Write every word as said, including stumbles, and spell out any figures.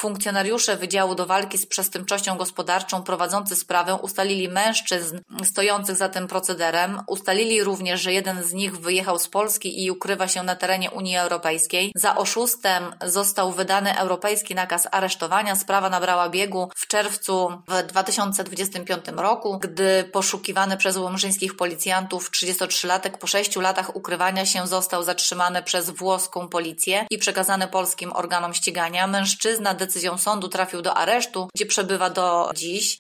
Funkcjonariusze Wydziału do Walki z Przestępczością Gospodarczą prowadzący sprawę ustalili mężczyzn stojących za tym procederem. Ustalili również, że jeden z nich wyjechał z Polski i ukrywa się na terenie Unii Europejskiej. Za oszustem został wydany europejski nakaz aresztowania. Sprawa nabrała biegu w czerwcu w dwa tysiące dwudziestym piątym roku, gdy poszukiwany przez łomżyńskich policjantów trzydziestotrzylatek po sześciu latach ukrywania się został zatrzymany przez włoską policję i przekazany polskim organom ścigania. Mężczyzna decyzją sądu trafił do aresztu, gdzie przebywa do dziś.